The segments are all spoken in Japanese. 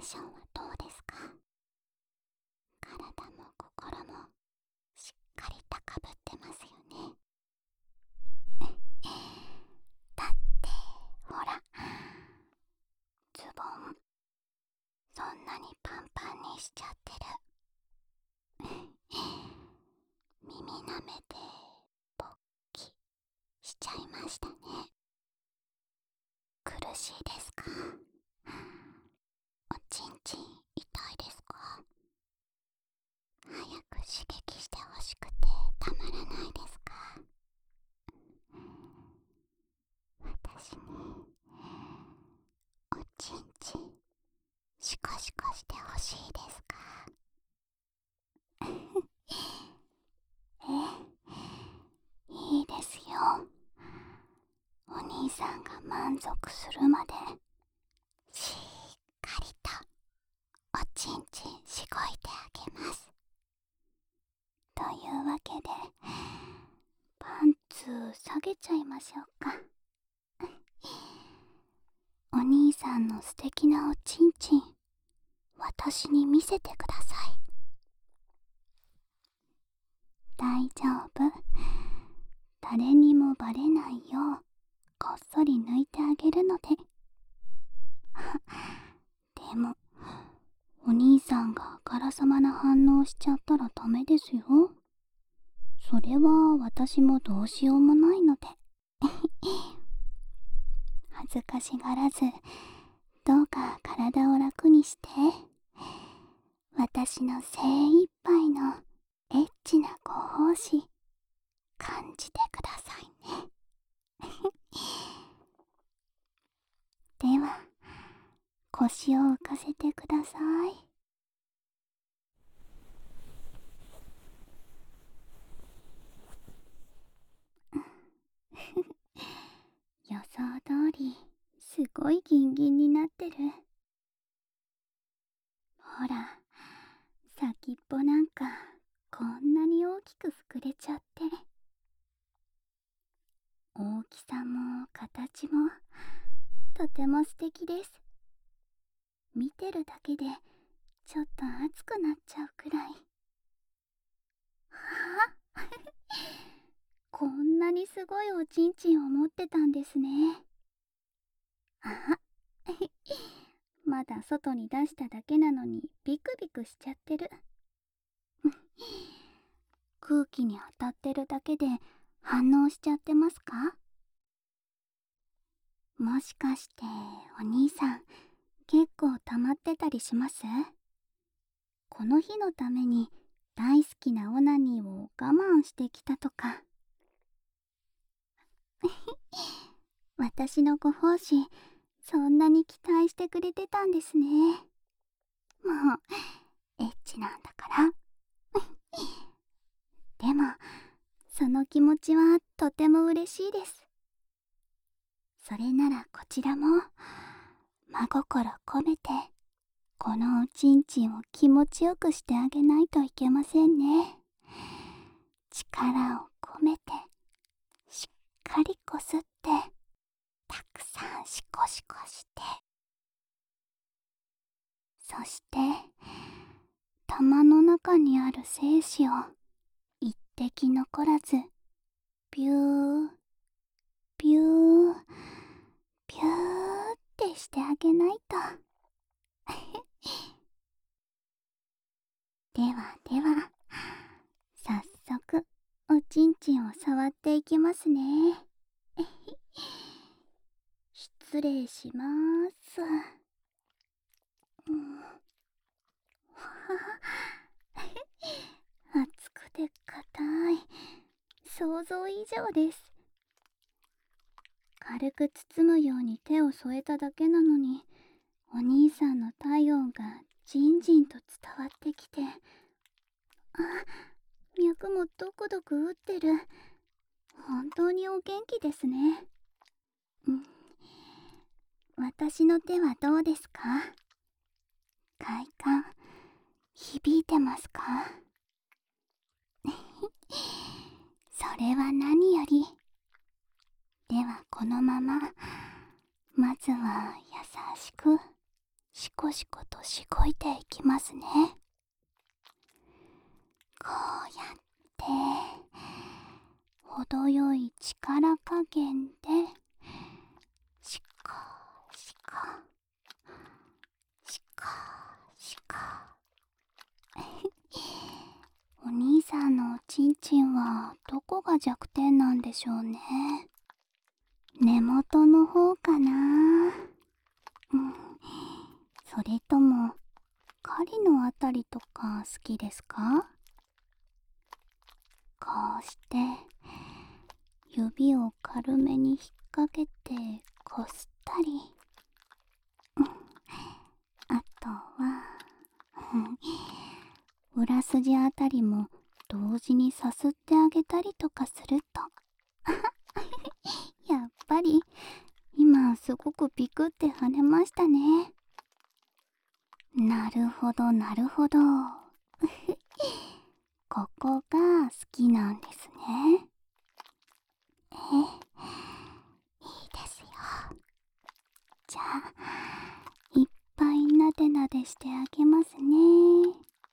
ションはどうですか？体も心もしっかり高ぶってますよね。だってほら、ズボンそんなにパンパンにしちゃってる。耳舐めてポッキしちゃいましたね。苦しいですか？おちんちん痛いですか？早く刺激してほしくてたまらないですか？私におちんちんシコシコしてほしいですか？いいですよ。お兄さんが満足するまでしっかりとおちんちんしごいてあげます。というわけでパンツ下げちゃいましょうか。お兄さんの素敵なおちんちん私に見せてください。大丈夫。誰にもバレないようこっそり抜いてあげるので。でもお兄さんがあからさまな反応しちゃったらダメですよ。それは私もどうしようもないので。恥ずかしがらずどうか体を楽にして私の精一杯のエッチなご奉仕感じてくださいね。では腰を浮かせてください。予想通りすごいギンギンになってる。ほら、先っぽなんかこんなに大きく膨れちゃって、大きさも形もとても素敵です。見てるだけでちょっと熱くなっちゃうくらい。はあこんなにすごいおちんちんを持ってたんですね。あまだ外に出しただけなのにビクビクしちゃってる。空気に当たってるだけで反応しちゃってますか？もしかしてお兄さん結構溜まってたりします？この日のために大好きなオナニーを我慢してきたとか。私のご奉仕そんなに期待してくれてたんですね。もうエッチなんだから。でもその気持ちはとても嬉しいです。それならこちらも真心込めてこのおちんちんを気持ちよくしてあげないといけませんね。力を込めてしっかりこすってたくさんシコシコして、そして玉の中にある精子を一滴残らずビュービュービューってしてあげないと。ではでは早速おちんちんを触っていきますね。失礼します。熱くて硬い。想像以上です。軽く包むように手を添えただけなのにお兄さんの体温がじんじんと伝わってきて、脈もドクドク打ってる。本当にお元気ですね。私の手はどうですか？快感響いてますか？それは何より。ではこのまままずは優しくしこしことしごいていきますね。こうやって程よい力加減でしこしこしこしこお兄さんのおちんちんはどこが弱点なんでしょうね。根元の方かな。それとも狩りのあたりとか好きですか？こうして指を軽めに引っ掛けてこすったり、あとは裏筋あたりも同時にさすってあげたりとかするとやっぱり今すごくピクって跳ねましたね。なるほどなるほどここが好きなんですね。いいですよ。じゃあいっぱいなでなでしてあげますね。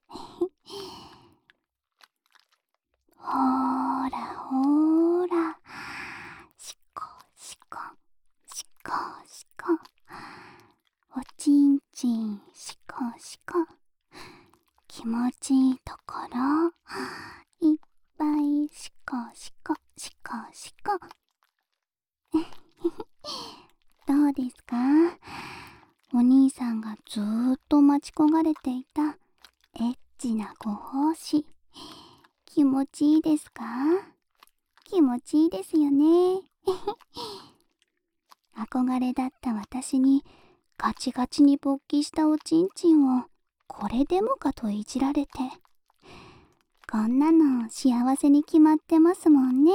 ほーらほーら、しこしこしこしこ、おちんちんしこしこ、気持ちいいところいっぱいしこしこしこしこどうですか？お兄さんがずーっと待ち焦がれていたエッチなご奉仕、気持ちいいですか？気持ちいいですよね。憧れだった私にガチガチに勃起したおちんちんをこれでもかといじられて、こんなの幸せに決まってますもんね。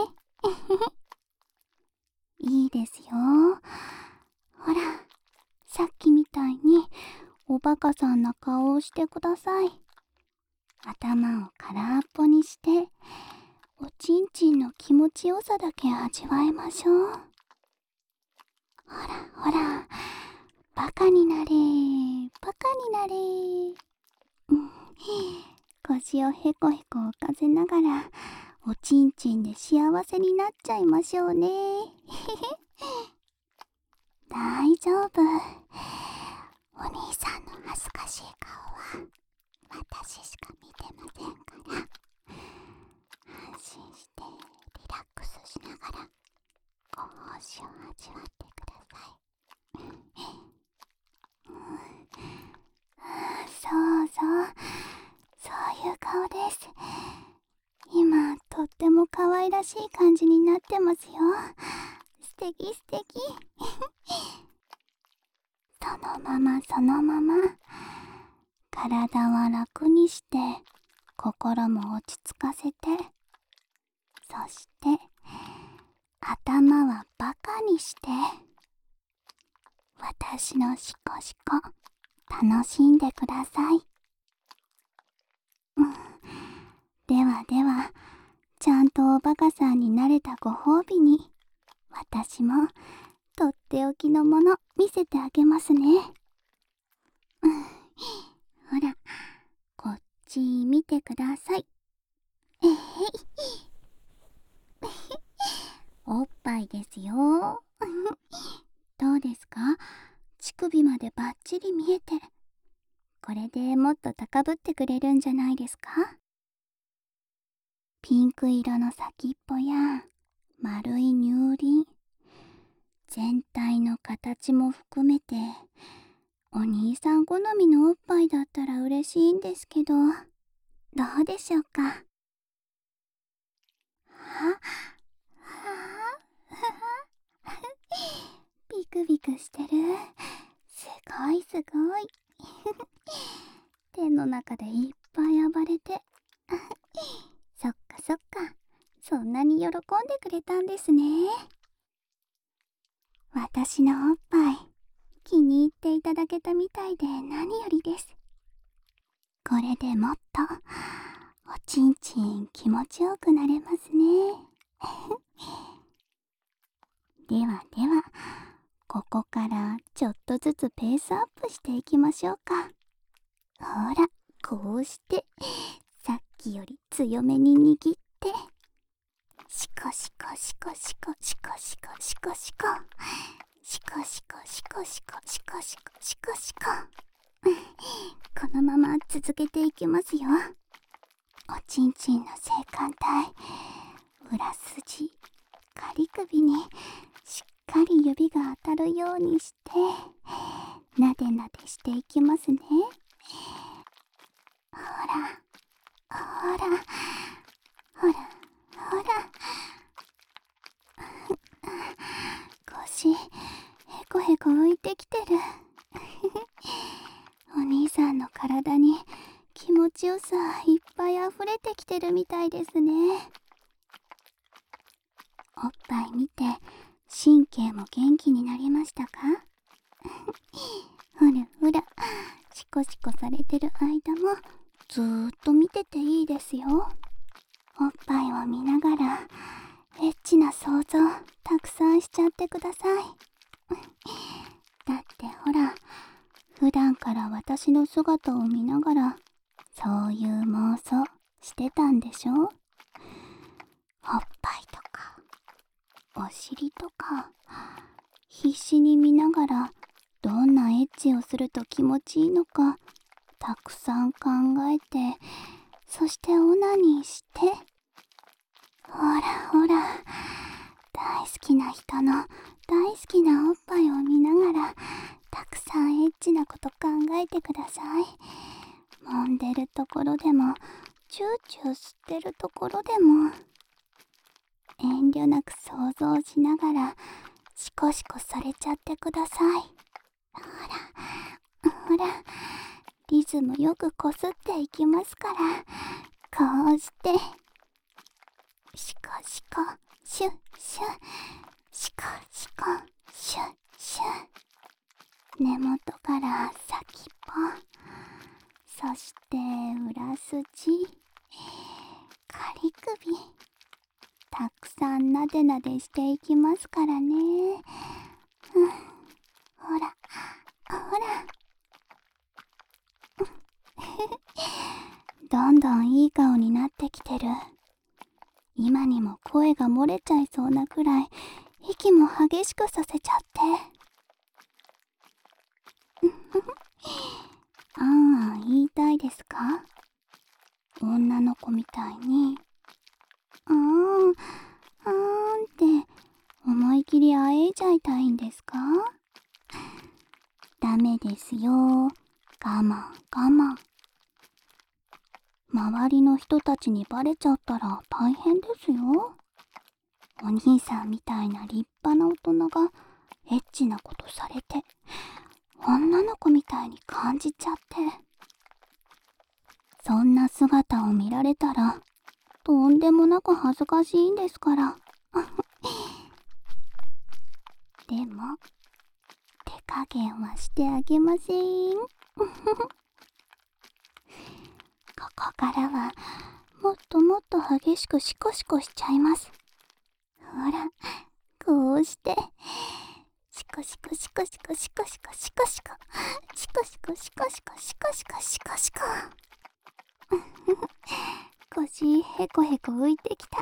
いいですよ。ほら、さっきみたいにおバカさんな顔をしてください。頭を空っぽにしておちんちんの気持ちよさだけ味わいましょう。ほらほら、バカになれバカになれ。腰をへこへこ浮かせながらおちんちんで幸せになっちゃいましょうね。大丈夫。お兄さんの恥ずかしい顔は私しか見てませんから、安心してリラックスしながらご奉仕を味わってください。そうそう、そういう顔です。今とっても可愛らしい感じになってますよ。素敵素敵。そのままそのまま、体は楽にして心も落ち着かせて、そして頭はバカにして私のシコシコ楽しんでください。ではでは、ちゃんとおバカさんになれたご褒美に私もとっておきのもの見せてあげますね。ほら、こっち見てください。おっぱいですよ。どうですか？乳首までバッチリ見えて、これでもっと高ぶってくれるんじゃないですか？ピンク色の先っぽや丸い乳輪、全体の形も含めてお兄さん好みのおっぱいだったら嬉しいんですけど、どうでしょうか？ビクビクしてる。すごいすごい。手の中でいっぱい暴れて。そっかそっか、そんなに喜んでくれたんですね。私のおっぱい気に入っていただけたみたいで何よりです。これでもっとおちんちん気持ちよくなれますね。ではでは、 ここからちょっとずつペースアップしていきましょうか。ほら、こうしてさっきより強めに握って、シコシコシコシコシコシコシコシコシコシコシコシコシコシコシコシコ、このまま続けていきますよ。おちんちんの性感帯、裏筋、仮首にしっかり指が当たるようにしてなでなでしていきますね。ほらほらほらほら、腰へこへこ浮いてきてる。お兄さんの体に気持ちよさいっぱい溢れてきてるみたいですね。おっぱい見て神経も元気になりましたか？ほらほら、シコシコされてる間もずーっと見てていいですよ。おっぱいを見ながらエッチな想像たくさんしちゃってください。だってほら、普段から私の姿を見ながらそういう妄想してたんでしょ？おっぱいとかお尻とか必死に見ながらどんなエッチをすると気持ちいいのかたくさん考えて、そしてオナニーして、ほらほら、大好きな人の大好きなおっぱいを見ながらたくさんエッチなこと考えてください。揉んでるところでもチューチュー吸ってるところでも遠慮なく想像しながらシコシコされちゃってください。ほらほら、リズムよくこすっていきますから、こうしてシコシコシュッシュッ、シコシコシュッシュッ、根元から先っぽ、そして裏筋、仮首、たくさんなでなでしていきますからね。ほらほらどんどんいい顔になってきてる。今にも声が漏れちゃいそうなくらい息も激しくさせちゃって。あんあん言いたいですか？女の子みたいにあーんあーんって思い切りあえいじゃいたいんですか？ダメですよ。我慢我慢。周りの人たちにバレちゃったら大変ですよ。お兄さんみたいな立派な大人がエッチなことされて女の子みたいに感じちゃって、そんな姿を見られたらとんでもなく恥ずかしいんですから。でも手加減はしてあげません。ここからはもっともっと激しくシコシコしちゃいます。ほら、こうしてシコシコシコシコシコシコシコシコシコシコシコシコシコシコシコシコ、腰へこへこ浮いてきた。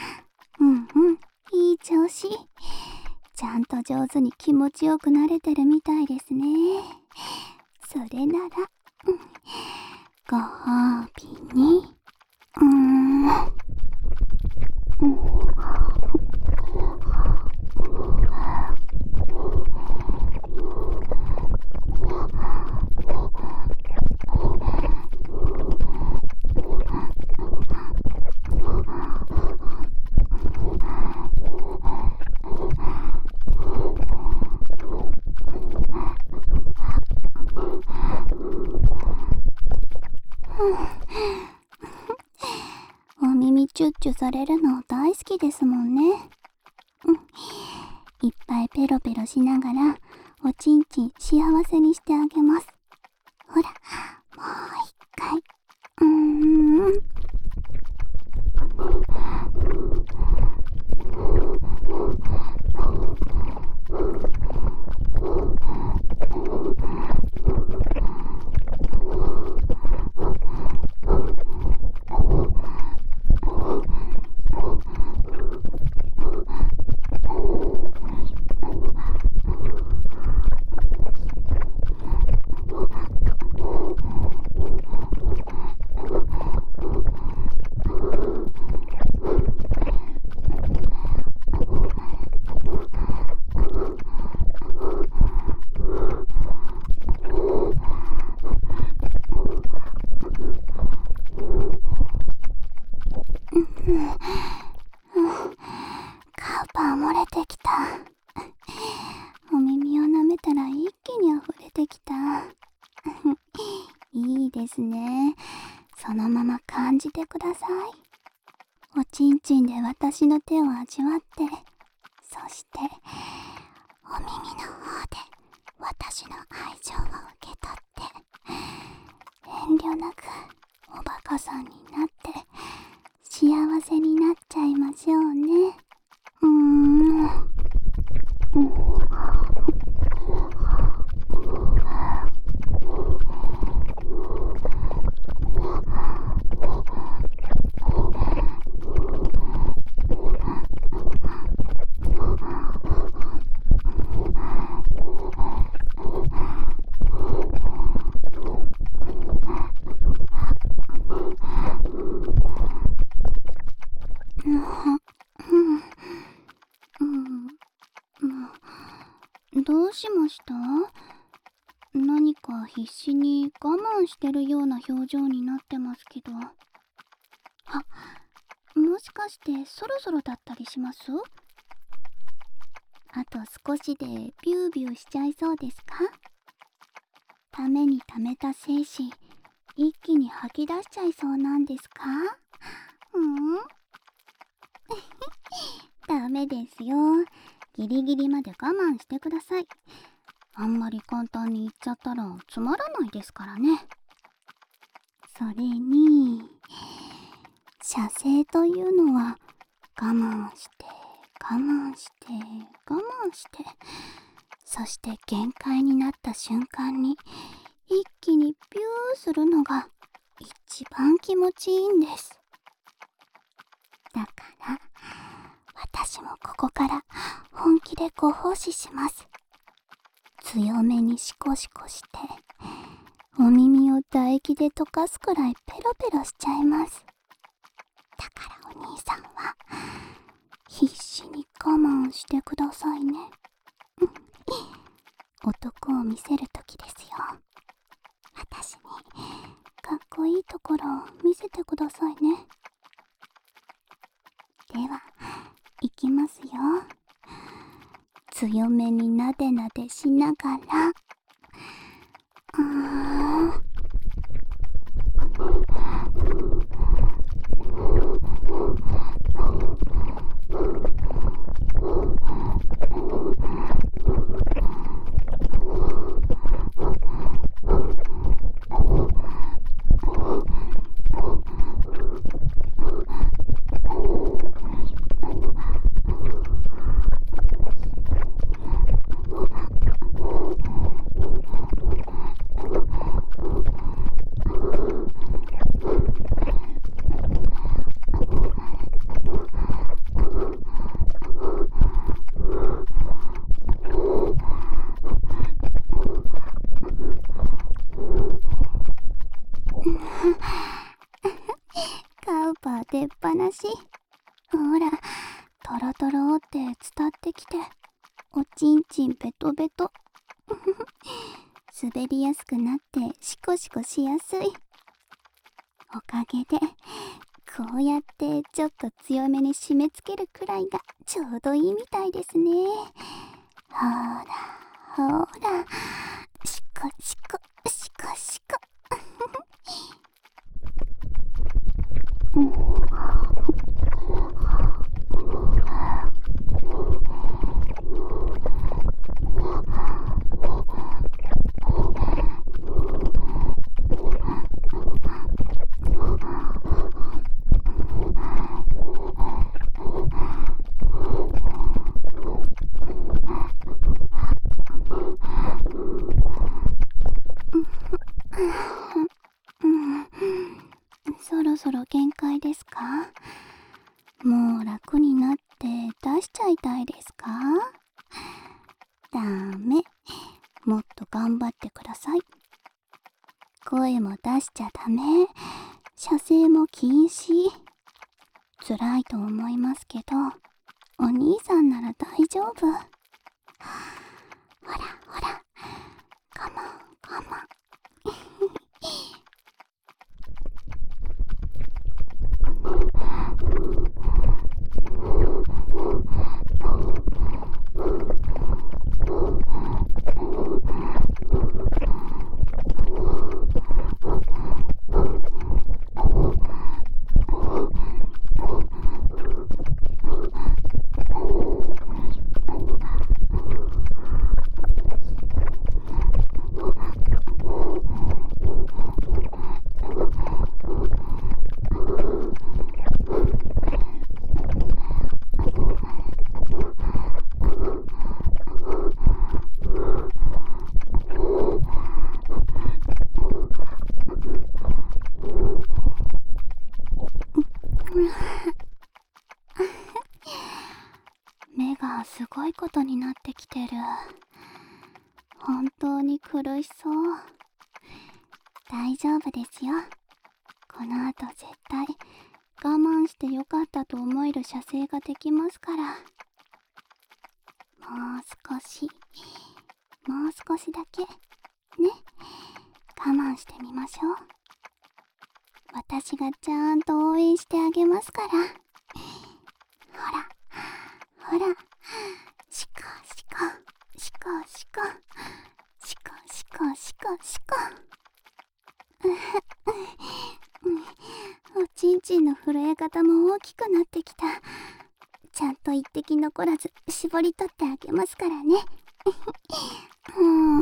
いい調子。ちゃんと上手に気持ちよくなれてるみたいですね。それならご褒美にお耳チュッチュされるの大好きですもんね。いっぱいペロペロしながらおちんちん幸せにしてあげます。ほら、もう一回。 カウパー漏れてきた。お耳を舐めたら一気に溢れてきた。いいですね。そのまま感じてください。おちんちんで私の手を味わって、そしてお耳の方で私の愛情を受け取って、遠慮なくおバカさんになって幸せになっちゃいましょうね。どうしました？何か必死に我慢してるような表情になってますけど。もしかしてそろそろだったりします？あと少しでビュービューしちゃいそうですか？ためにためた精子、一気に吐き出しちゃいそうなんですか？ダメですよ。ギリギリまで我慢してください。あんまり簡単に言っちゃったらつまらないですからね。それに、射精というのは我慢して我慢して我慢して、そして限界になった瞬間に一気にビューするのが一番気持ちいいんです。だから私もここから本気でご奉仕します。強めにシコシコして、お耳を唾液で溶かすくらいペロペロしちゃいます。だからお兄さんは必死に我慢してくださいね。男を見せるときですよ。私にかっこいいところを見せてくださいね。では、いきますよ。強めになでなでしながら、カウパー出っ放し。ほら、トロトロって伝ってきて、おちんちんベトベト。滑りやすくなってシコシコしやすい。おかげでこうやってちょっと強めに締め付けるくらいがちょうどいいみたいですね。ほらほら、シコシコシコシコ。そろそろ限界ですか？もう楽になって出しちゃいたいですか？ダメ。もっと頑張ってください。声も出しちゃダメ。射精も禁止。辛いと思いますけど、お兄さんなら大丈夫。ほらほら、我慢我慢。 目がすごいことになってきてる。本当に苦しそう。大丈夫ですよ。この後絶対我慢してよかったと思える射精ができますから。もう少しだけね、我慢してみましょう。私がちゃんと応援してあげますから。ほらほら、シコシコシコシコシコシコシコシコ。おちんちんの震え方も大きくなってきた。ちゃんと一滴残らず絞り取ってあげますからね。うんうん。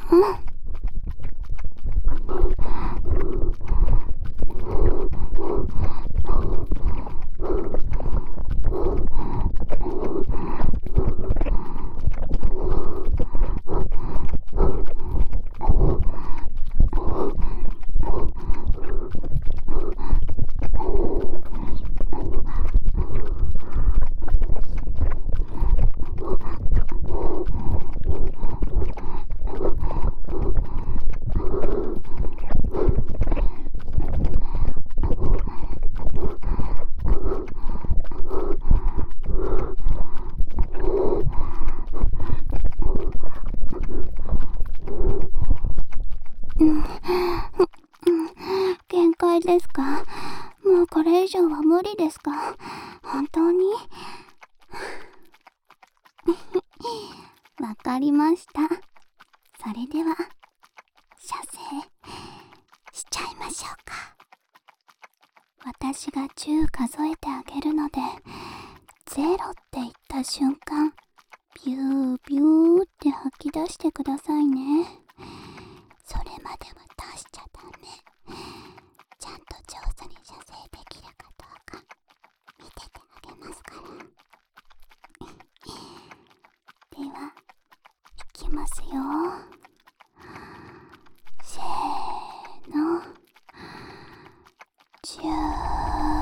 限界ですか？もうこれ以上は無理ですか？本当に？わかりました。それでは射精しちゃいましょうか。私が10数えてあげるので、0って言った瞬間、ビュービューって吐き出してくださいね。それまでは出しちゃダメ。ちゃんと上手に射精できるかどうか見ててあげますから。では、いきますよ。せーの。10。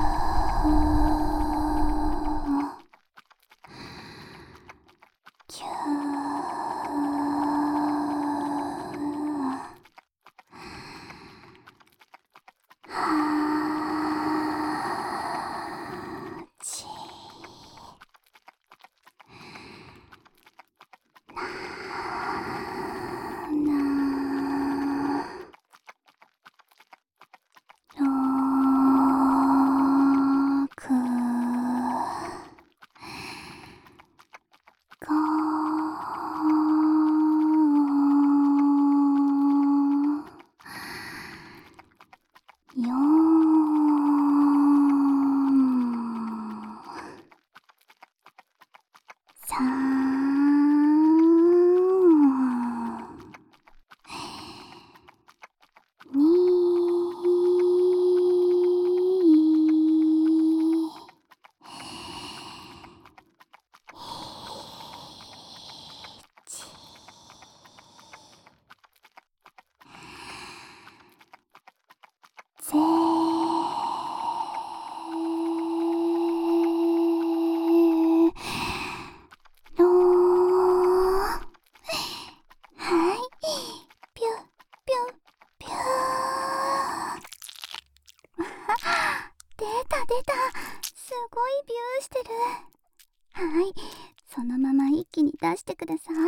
出た。すごいビューしてる。はい、そのまま一気に出してください。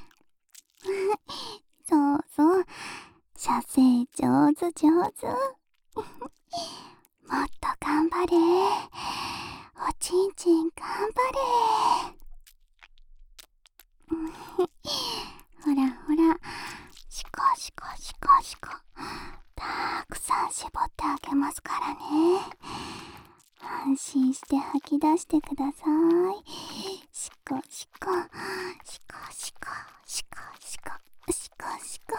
そうそう、射精上手上手。もっと頑張れ。おちんちん頑張れ。ほらほら、シコシコシコシコ、たくさん絞ってあげますからね。安心して吐き出してください。シコシコシコシコシコシコシコシコ。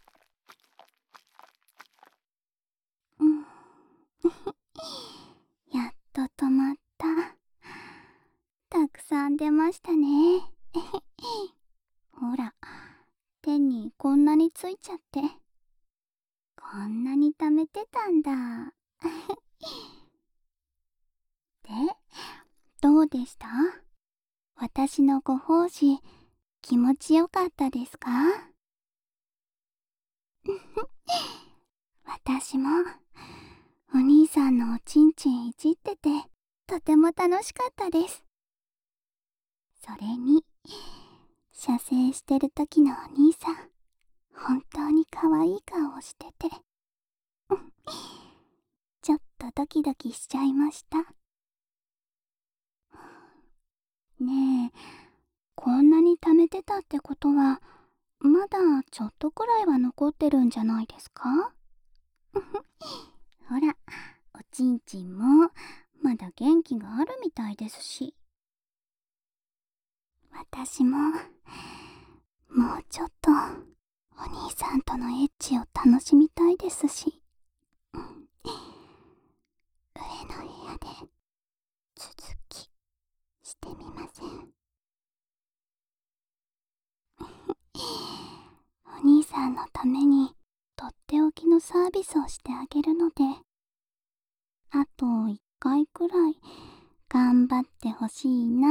やっと止まった。たくさん出ましたね。ほら、手にこんなについちゃって。こんなに溜めてたんだ。で、 どうでした？私のご奉仕、気持ちよかったですか？私も、お兄さんのおちんちんいじってて、とても楽しかったです。それに、射精してる時のお兄さん、本当に可愛い顔をしてて、ちょっとドキドキしちゃいました。ねえ、こんなに溜めてたってことは、まだちょっとくらいは残ってるんじゃないですか？ほら、おちんちんもまだ元気があるみたいですし。私も、もうちょっと、お兄さんとのエッチを楽しみたいですし。上の部屋で、続き、してみません？お兄さんのためにとっておきのサービスをしてあげるので、あと1回くらい頑張ってほしいな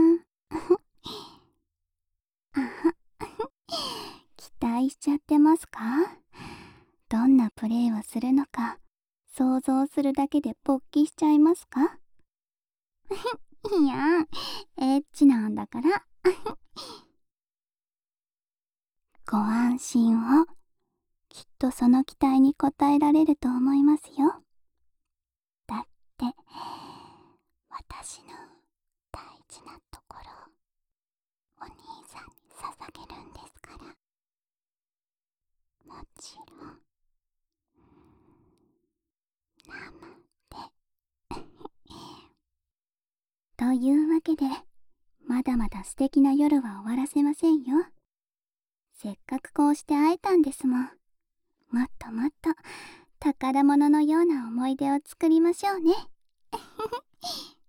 あは期待しちゃってますか？どんなプレイをするのか想像するだけで勃起しちゃいますか？いや、エッチなんだからご安心を。きっとその期待に応えられると思いますよ。だって私の大事なところをお兄さんに捧げるんですから。もちろん生でというわけで、まだまだ素敵な夜は終わらせませんよ。せっかくこうして会えたんですもん。もっともっと宝物のような思い出を作りましょうね。